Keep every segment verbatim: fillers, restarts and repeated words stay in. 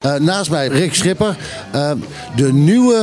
Uh, naast mij Rick Schipper, uh, de nieuwe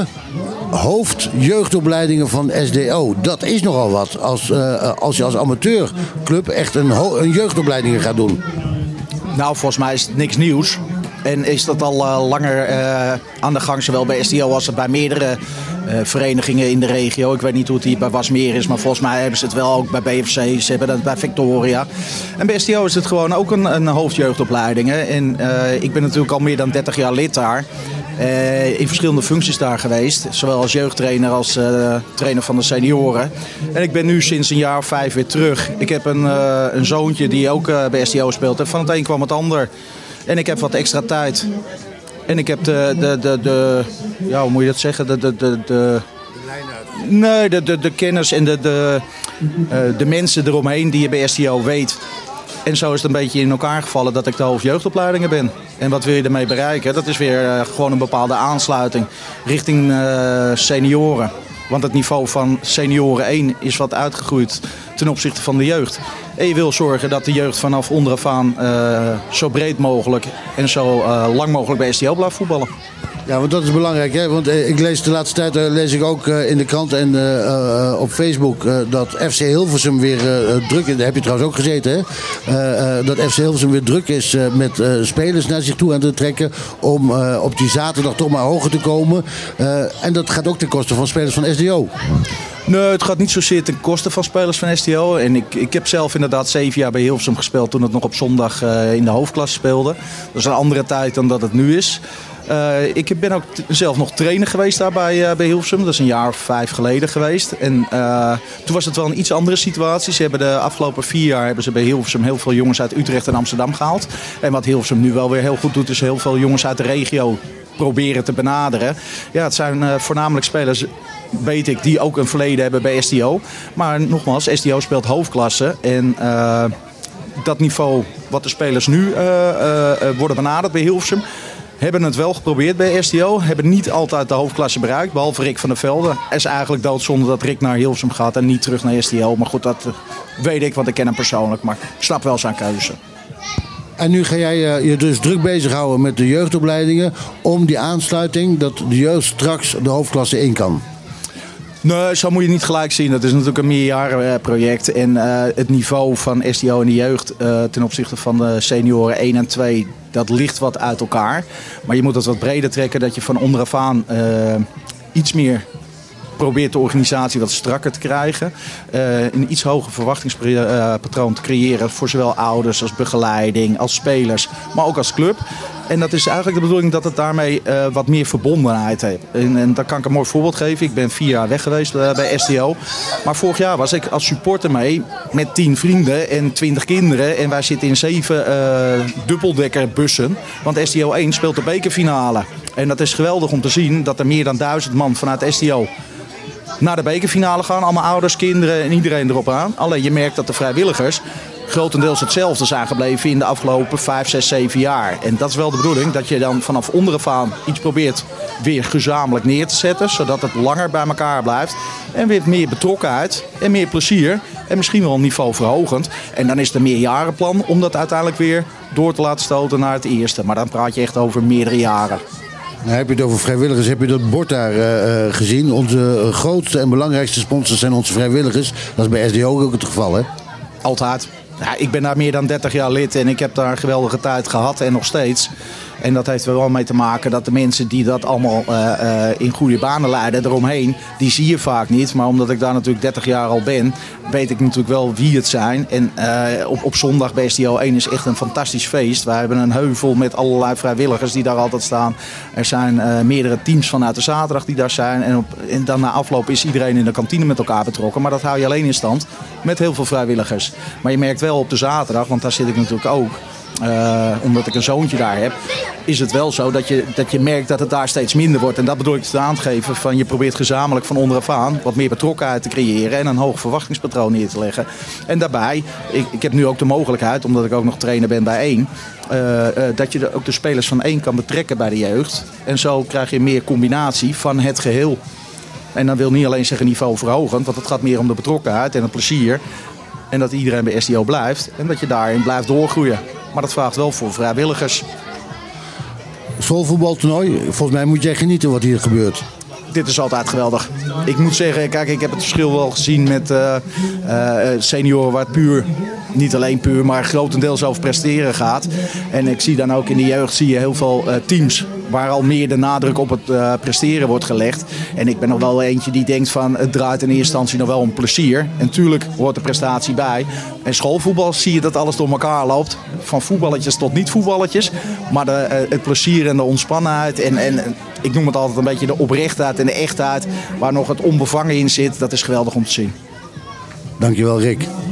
hoofdjeugdopleidingen van S D O. Dat is nogal wat als, uh, als je als amateurclub echt een, ho- een jeugdopleiding gaat doen. Nou, volgens mij is het niks nieuws. En is dat al uh, langer uh, aan de gang, zowel bij S D O als bij meerdere uh, verenigingen in de regio. Ik weet niet hoe het hier bij Wasmeer is, maar volgens mij hebben ze het wel ook bij B F C. Ze hebben dat bij Victoria. En bij S D O is het gewoon ook een, een hoofdjeugdopleiding. Hè. En uh, ik ben natuurlijk al meer dan dertig jaar lid daar. Uh, in verschillende functies daar geweest. Zowel als jeugdtrainer als uh, trainer van de senioren. En ik ben nu sinds een jaar of vijf weer terug. Ik heb een, uh, een zoontje die ook uh, bij S D O speelt. En van het een kwam het ander. En ik heb wat extra tijd. En ik heb de, de, de, de ja, hoe moet je dat zeggen? De, de, de, de, nee, de, de, de kennis en de, de, uh, de mensen eromheen die je bij S D O weet. En zo is het een beetje in elkaar gevallen dat ik de hoofdjeugdopleidingen ben. En wat wil je ermee bereiken? Dat is weer uh, gewoon een bepaalde aansluiting richting uh, senioren. Want het niveau van senioren één is wat uitgegroeid ten opzichte van de jeugd. En je wil zorgen dat de jeugd vanaf onderaf aan uh, zo breed mogelijk en zo uh, lang mogelijk bij S D O blijft voetballen. Ja, want dat is belangrijk, hè? Want uh, ik lees de laatste tijd uh, lees ik ook uh, in de krant en uh, uh, op Facebook uh, dat F C Hilversum weer uh, druk is. Daar heb je trouwens ook gezeten, hè? Uh, uh, dat F C Hilversum weer druk is uh, met uh, spelers naar zich toe aan te trekken om uh, op die zaterdag toch maar hoger te komen. Uh, en dat gaat ook ten koste van spelers van S D O. Nee, het gaat niet zozeer ten koste van spelers van S D O. En ik, ik heb zelf inderdaad zeven jaar bij Hilversum gespeeld toen het nog op zondag uh, in de hoofdklasse speelde. Dat is een andere tijd dan dat het nu is. Uh, ik ben ook t- zelf nog trainer geweest daar bij, uh, bij Hilversum. Dat is een jaar of vijf geleden geweest. En uh, toen was het wel een iets andere situatie. Ze hebben de afgelopen vier jaar hebben ze bij Hilversum heel veel jongens uit Utrecht en Amsterdam gehaald. En wat Hilversum nu wel weer heel goed doet, is heel veel jongens uit de regio proberen te benaderen. Ja, het zijn uh, voornamelijk spelers, weet ik, die ook een verleden hebben bij S D O. Maar nogmaals, S D O speelt hoofdklasse. En uh, dat niveau wat de spelers nu uh, uh, worden benaderd bij Hilversum, hebben het wel geprobeerd bij S D O. Hebben niet altijd de hoofdklasse bereikt. Behalve Rick van der Velde. Het is eigenlijk doodzonde dat Rick naar Hilversum gaat en niet terug naar S D O. Maar goed, dat weet ik, want ik ken hem persoonlijk. Maar ik snap wel zijn keuze. En nu ga jij uh, je dus druk bezighouden met de jeugdopleidingen om die aansluiting dat de jeugd straks de hoofdklasse in kan. Nee, zo moet je niet gelijk zien. Dat is natuurlijk een meerjarenproject. En uh, het niveau van S D O en de jeugd uh, ten opzichte van de senioren één en twee, dat ligt wat uit elkaar. Maar je moet het wat breder trekken, dat je van onderaf aan uh, iets meer probeert de organisatie wat strakker te krijgen. Uh, een iets hoger verwachtingspatroon te creëren voor zowel ouders als begeleiding, als spelers, maar ook als club. En dat is eigenlijk de bedoeling dat het daarmee uh, wat meer verbondenheid heeft. En, en daar kan ik een mooi voorbeeld geven. Ik ben vier jaar weg geweest uh, bij S D O. Maar vorig jaar was ik als supporter mee met tien vrienden en twintig kinderen. En wij zitten in zeven uh, dubbeldekkerbussen. Want S D O één speelt de bekerfinale. En dat is geweldig om te zien dat er meer dan duizend man vanuit S D O naar de bekerfinale gaan. Allemaal ouders, kinderen en iedereen erop aan. Alleen je merkt dat de vrijwilligers grotendeels hetzelfde zijn gebleven in de afgelopen vijf, zes, zeven jaar. En dat is wel de bedoeling, dat je dan vanaf onderaf aan iets probeert weer gezamenlijk neer te zetten, zodat het langer bij elkaar blijft. En weer meer betrokkenheid en meer plezier en misschien wel een niveau verhogend. En dan is het een meerjarenplan om dat uiteindelijk weer door te laten stoten naar het eerste. Maar dan praat je echt over meerdere jaren. Nou, heb je het over vrijwilligers, heb je dat bord daar uh, gezien? Onze grootste en belangrijkste sponsors zijn onze vrijwilligers. Dat is bij S D O ook het geval, hè? Altijd. Ja, ik ben daar meer dan dertig jaar lid en ik heb daar een geweldige tijd gehad en nog steeds. En dat heeft er wel mee te maken dat de mensen die dat allemaal uh, uh, in goede banen leiden eromheen, die zie je vaak niet. Maar omdat ik daar natuurlijk dertig jaar al ben, weet ik natuurlijk wel wie het zijn. En uh, op, op zondag bij S D O één is echt een fantastisch feest. Wij hebben een heuvel met allerlei vrijwilligers die daar altijd staan. Er zijn uh, meerdere teams vanuit de zaterdag die daar zijn. En, op, en dan na afloop is iedereen in de kantine met elkaar betrokken. Maar dat hou je alleen in stand met heel veel vrijwilligers. Maar je merkt wel op de zaterdag, want daar zit ik natuurlijk ook. Uh, omdat ik een zoontje daar heb, is het wel zo dat je, dat je merkt dat het daar steeds minder wordt. En dat bedoel ik te aan te geven van je probeert gezamenlijk van onderaf aan wat meer betrokkenheid te creëren en een hoog verwachtingspatroon neer te leggen. En daarbij, ik, ik heb nu ook de mogelijkheid, omdat ik ook nog trainer ben bij één, uh, uh, dat je de, ook de spelers van één kan betrekken bij de jeugd. En zo krijg je meer combinatie van het geheel. En dan wil niet alleen zeggen niveau verhogend, want het gaat meer om de betrokkenheid en het plezier. En dat iedereen bij S D O blijft en dat je daarin blijft doorgroeien. Maar dat vraagt wel voor vrijwilligers. schoolvoetbaltoernooi. Volgens mij moet jij genieten wat hier gebeurt. Dit is altijd geweldig. Ik moet zeggen, kijk, ik heb het verschil wel gezien met uh, uh, senioren waar het puur, niet alleen puur, maar grotendeels over presteren gaat. En ik zie dan ook in de jeugd zie je heel veel uh, teams waar al meer de nadruk op het uh, presteren wordt gelegd. En ik ben nog wel eentje die denkt van het draait in eerste instantie nog wel om plezier. En natuurlijk hoort de prestatie bij. En schoolvoetbal zie je dat alles door elkaar loopt. Van voetballetjes tot niet voetballetjes. Maar de, uh, het plezier en de ontspannenheid en, en ik noem het altijd een beetje de oprechtheid en de echtheid waar nog het onbevangen in zit, dat is geweldig om te zien. Dankjewel, Rick.